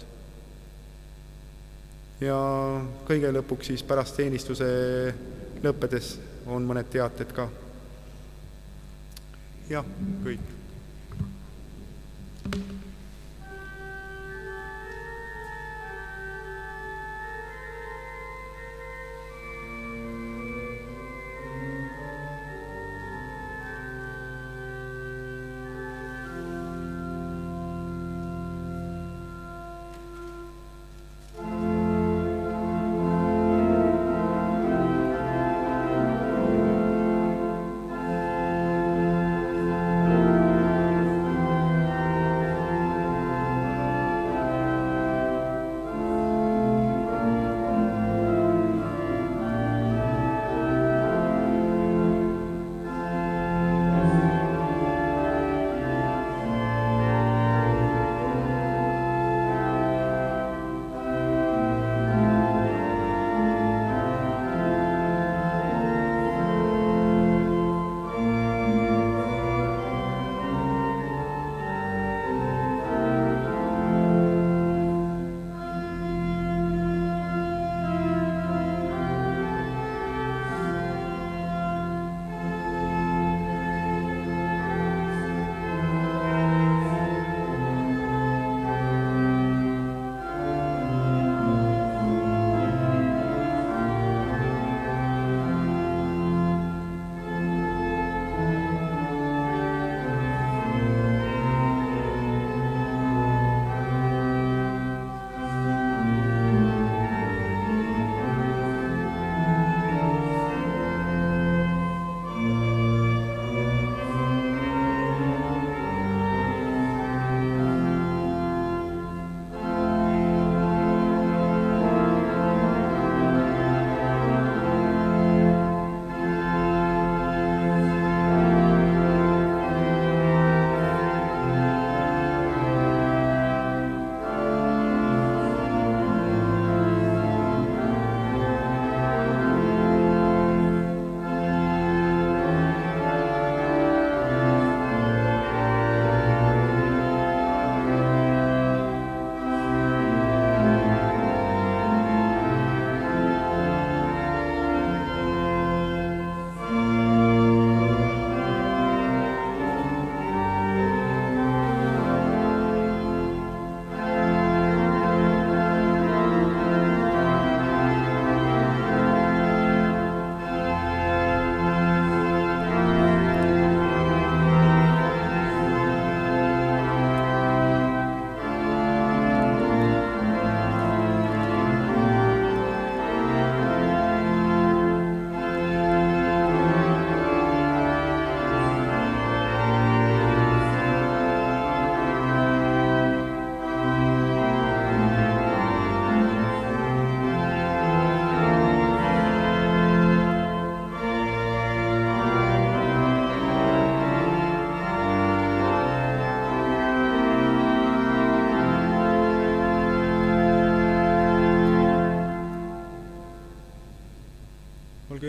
Ja kõige lõpuks siis pärast teenistuse lõppedes on mõned teated ka. Ja, kõik.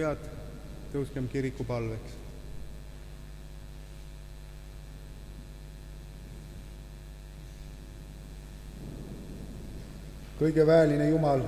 pojad, tõuskem kiriku palveks. Kõige väeline Jumal,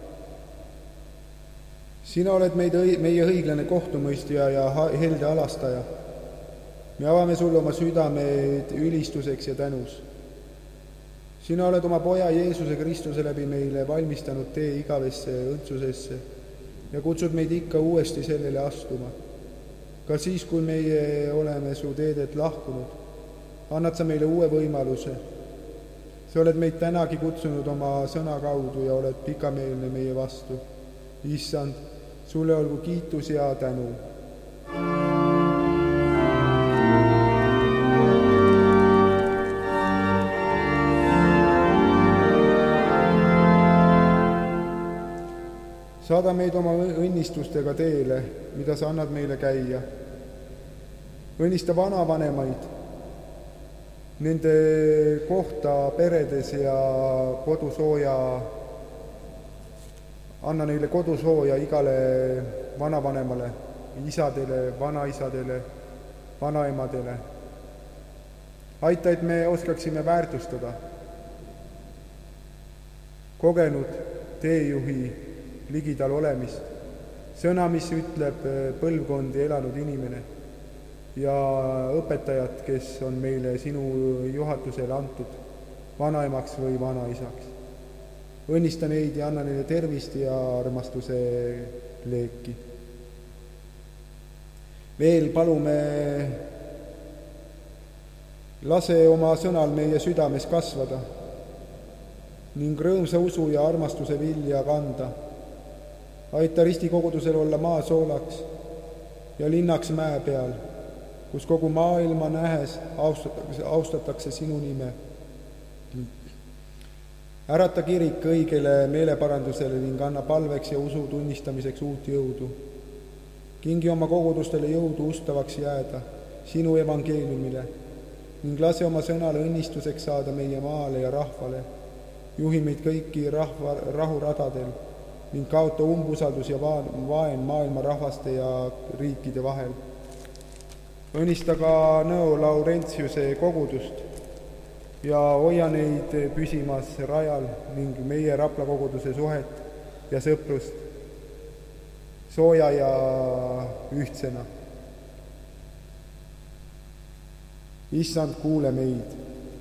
sina oled meie õiglane kohtumõistja ja helde alastaja. Me avame sulle oma südamed ülistuseks ja tänus. Sina oled oma poja Jeesuse Kristuse läbi meile valmistanud tee igavesse õndsusesse ja kutsud meid ikka uuesti sellele astuma. Ka siis, kui meie oleme su teedet lahkunud, annad sa meile uue võimaluse. Sa oled meid tänagi kutsunud oma sõna kaudu ja oled pikameelne meie vastu. Issand, sulle olgu kiitus ja tänu. Saada meid oma õnnistustega teele, mida sa annad meile käia. Õnnista vanavanemaid, nende kohta peredes ja kodusooja, anna neile kodusooja igale vanavanemale, isadele, vanaisadele, vanaemadele. Aita, et me oskaksime väärtustada kogenud teejuhi ligidal olemist, sõna, mis ütleb põlvkondi elanud inimene ja õpetajad, kes on meile sinu juhatusele antud vanaemaks või vanaisaks. Õnnista neid ja anna neile tervist ja armastuse leeki. Veel palume, lase oma sõnal meie südames kasvada ning rõõmsa usu ja armastuse vilja kanda. Aita ristikogudusel olla maasoolaks ja linnaks mäe peal, kus kogu maailma nähes austatakse sinu nime. Ärata kirik õigele meeleparandusele ning anna palveks ja usu tunnistamiseks uut jõudu. Kingi oma kogudustele jõudu ustavaks jääda sinu evangeeliumile ning lase oma sõnale õnnistuseks saada meie maale ja rahvale. Juhi meid kõiki rahuradadel ning kaota umbusaldus ja vaen maailma rahvaste ja riikide vahel. Õnnista ka Nõo Laurentiuse kogudust ja hoia neid püsimas rajal ning meie Rapla koguduse suhet ja sõprust sooja ja ühtsena. Issand, kuule meid.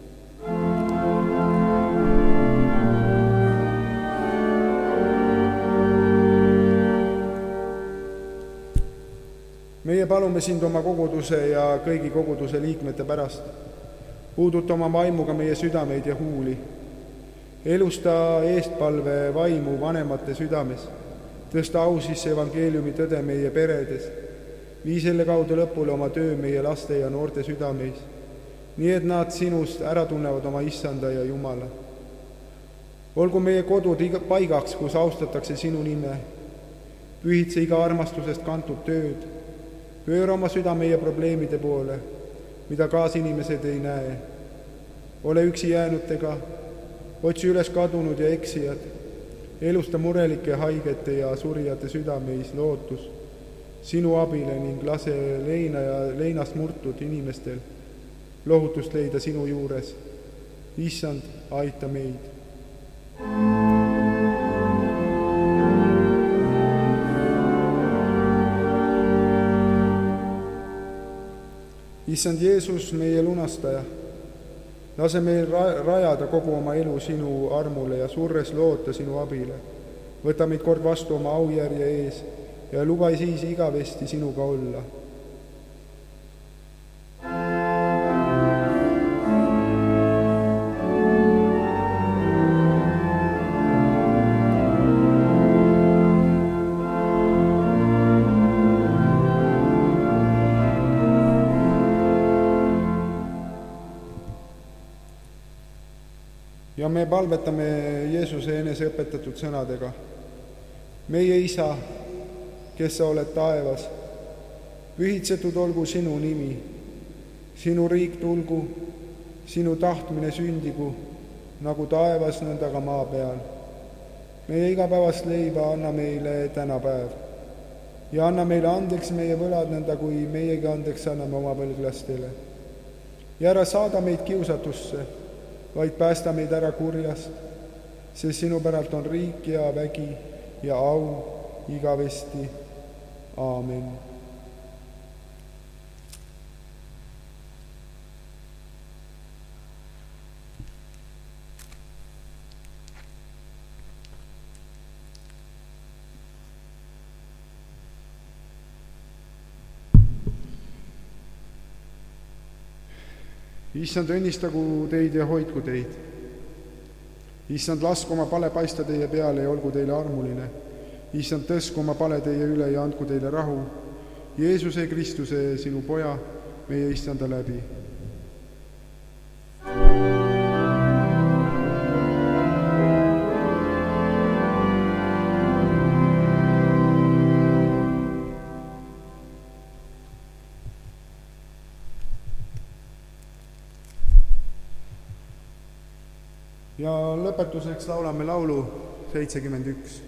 Meie palume sind oma koguduse ja kõigi koguduse liikmete pärast. Puuduta oma vaimuga meie südameid ja huuli. Elusta eestpalve vaimu vanemate südames. Tõsta au sisse evangeeliumi tõde meie peredes. Vii selle kaudu lõpule oma töö meie laste ja noorte südameis, nii et nad sinust ära tunnevad oma Issanda ja Jumala. Olgu meie kodud paigaks, kus austatakse sinu nime. Pühitse iga armastusest kantud tööd. Pööra oma süda meie probleemide poole, mida kaasinimesed ei näe. Ole üksi jäänutega, otsi üles kadunud ja eksijad. Elusta murelike, haigete ja surijate südameis lootus sinu abile ning lase leinast murtud inimestel lohutust leida sinu juures. Issand, aita meid. Issand Jeesus, meie lunastaja, lase meil rajada kogu oma elu sinu armule ja surres loota sinu abile. Võta meid kord vastu oma aujärje ees ja luba siis igavesti sinuga olla. Ja me palvetame Jeesuse enese õpetatud sõnadega. Meie Isa, kes sa oled taevas, pühitsetud olgu sinu nimi, sinu riik tulgu, sinu tahtmine sündigu, nagu taevas, nõnda ka maa peal. Meie igapäevast leiba anna meile tänapäev ja anna meile andeks meie võlad, nõnda kui meiegi andeks anname oma võlglastele. ja ära saada meid kiusatusse, vaid päästa meid ära kurjast, sest sinu päralt on riik ja vägi ja au igavesti. Aamen. Issand, õnnistagu teid ja hoidku teid. Issand, lasku oma pale paista teie peale ja olgu teile armuline. Issand, tõsku oma pale teie üle ja andku teile rahu. Jeesuse Kristuse, sinu poja, meie Issanda läbi. Ja lõpetuseks laulame laulu 71.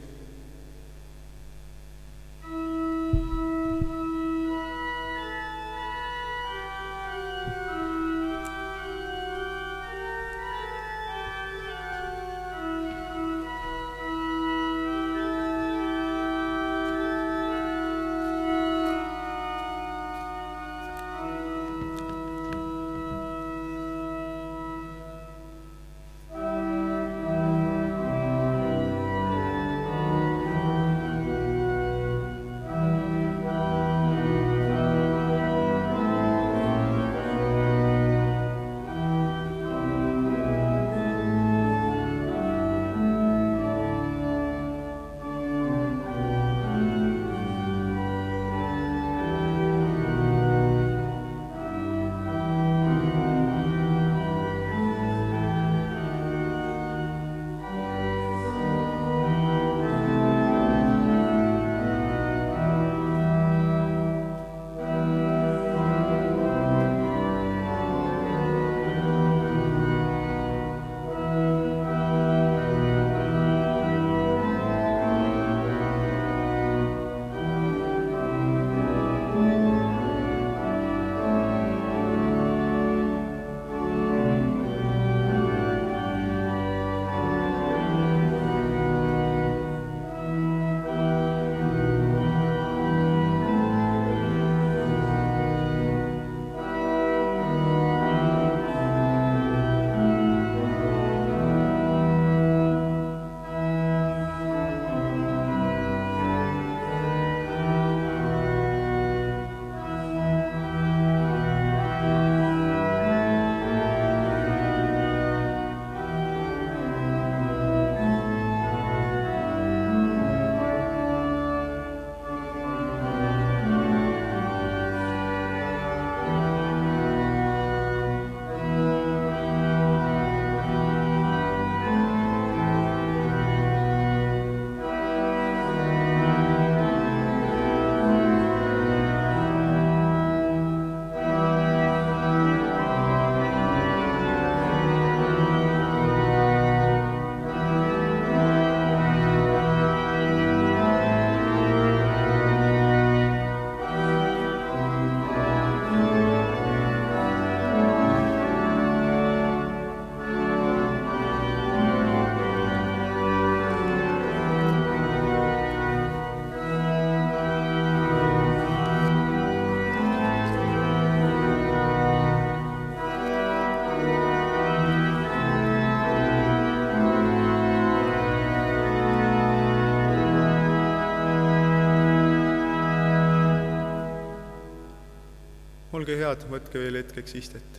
Olge head, võtke veel hetkeks istet.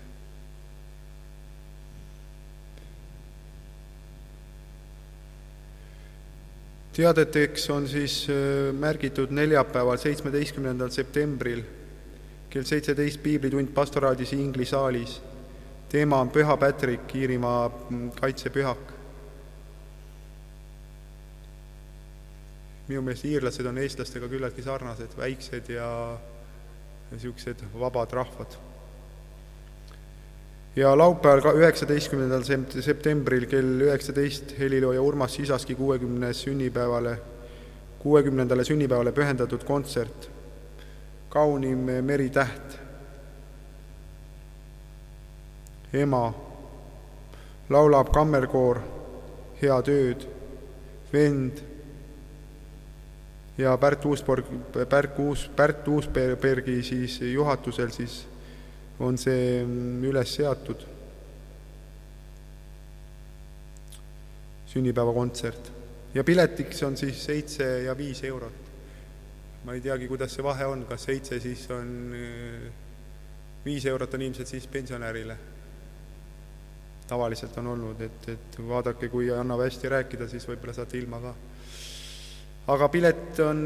Teadeteks on siis märgitud neljapäeval, 17. septembril kell 17 piiblitund pastoraadis Ingli saalis. Teema on Püha Patrick, Iirimaa kaitsepühak. Minu meelest iirlased on eestlastega küllaltki sarnased, väiksed ja niisugused vabad rahvad. Ja laupäeval 19. septembril kell 19 helilooja Urmas Sisaski 60. sünnipäevale 60. sünnipäevale pühendatud kontsert, kaunim meritäht, ema, laulab kammerkoor, head ööd, vend ja Pärt Uusbergi siis juhatusel siis on see üles seatud, sünnipäevakontsert. Ja piletiks on siis 7 ja 5 eurot. Ma ei teagi, kuidas see vahe on, kas 7 siis on 5 eurot on ilmselt siis pensionärile. Tavaliselt on olnud, et vaadake, kui annab hästi rääkida, siis võib-olla saate ilma ka. Aga pilet on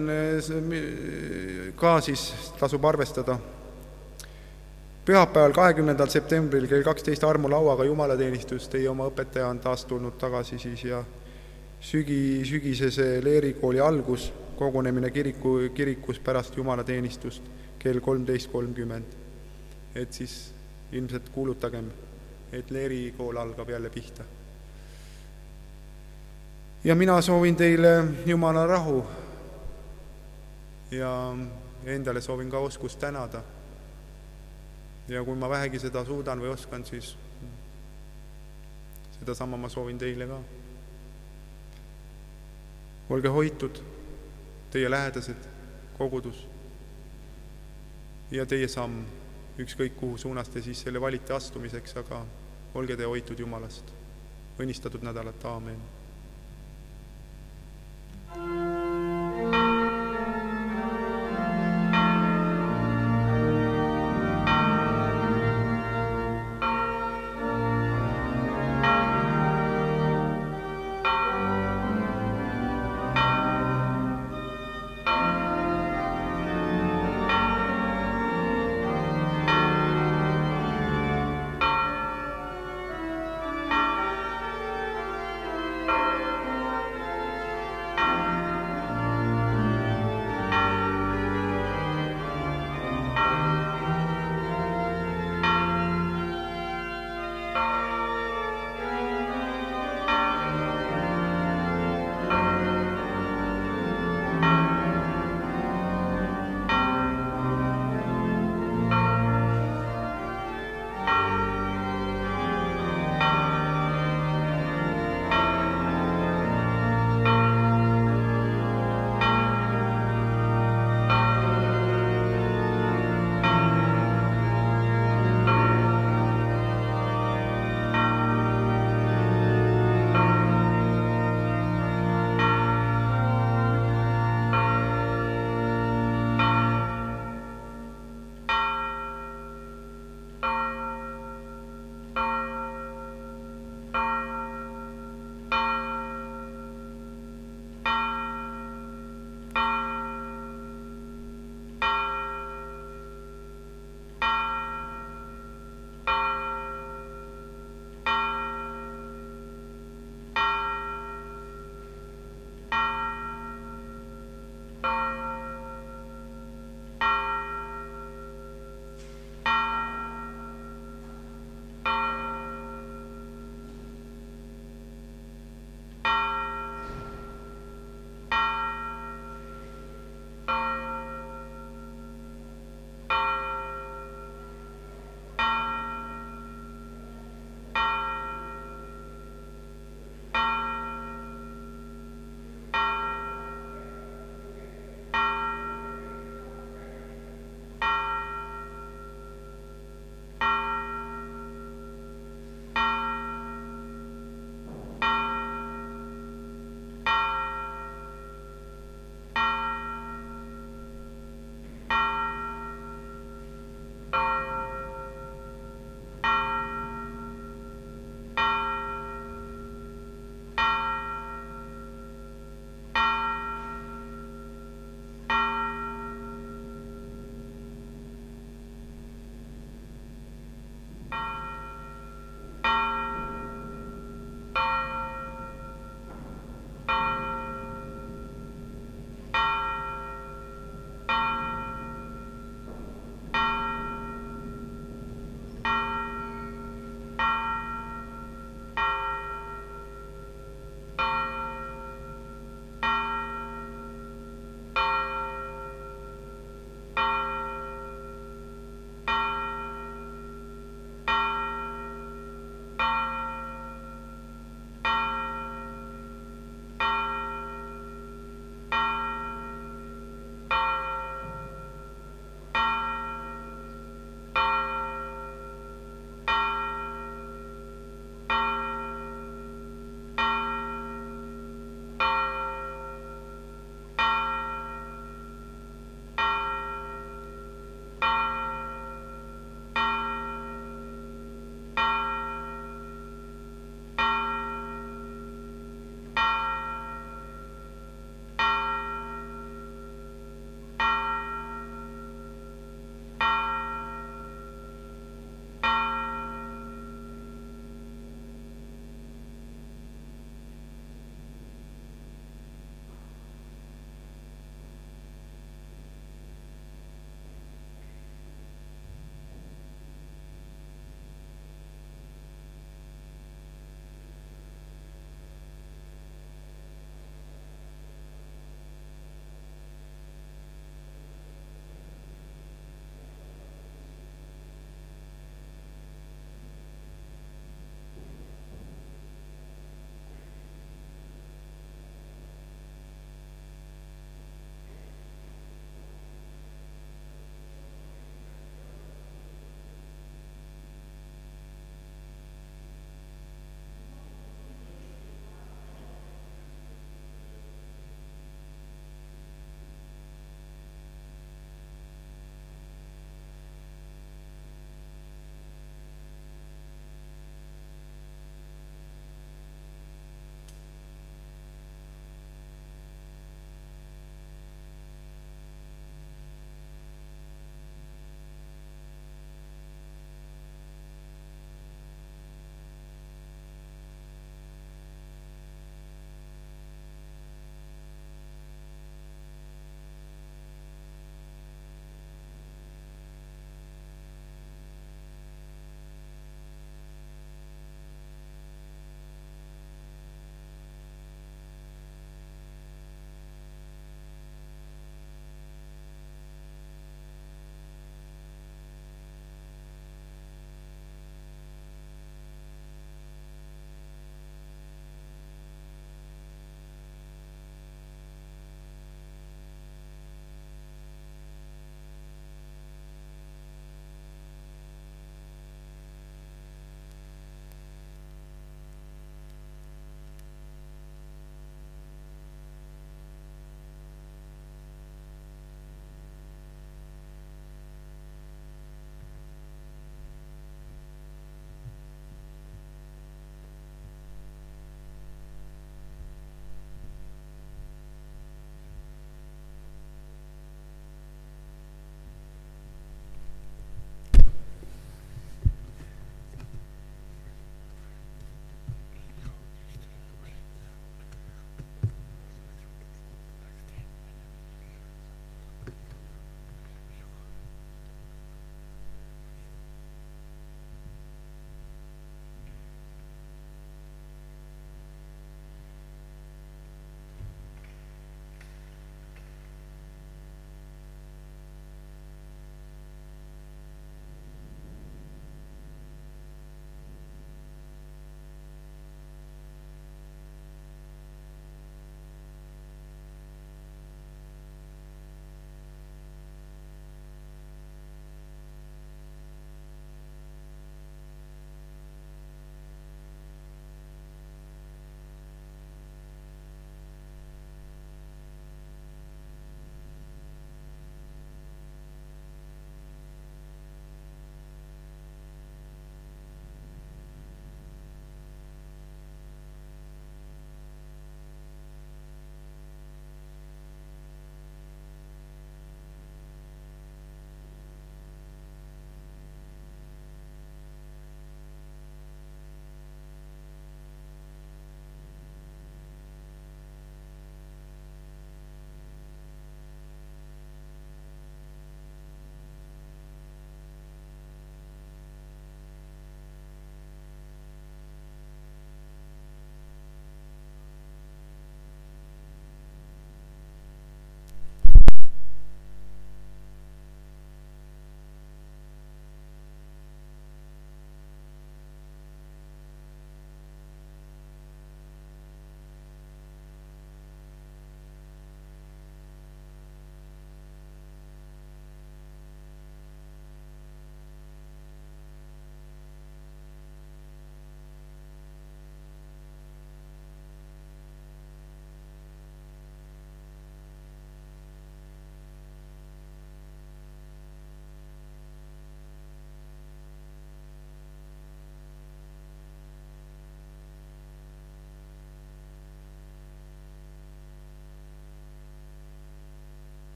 ka siis tasub arvestada. Pühapäeval 20. septembril kell 12 armulauaga jumalateenistus, teie oma õpetaja on taas tulnud tagasi siis ja sügisese leerikooli algus, kogunemine kirikus pärast jumalateenistust kell 13.30. Et siis ilmselt kuulutagem, et leerikool algab jälle pihta. Ja mina soovin teile Jumala rahu ja endale soovin ka oskust tänada. Ja kui ma vähegi seda suudan või oskan, siis seda sama ma soovin teile ka. Olge hoitud, teie lähedased, kogudus ja teie samm, ükskõik kuhu suunas te siis selle valite astumiseks, aga olge te hoitud Jumalast. Õnnistatud nädalat, aamen.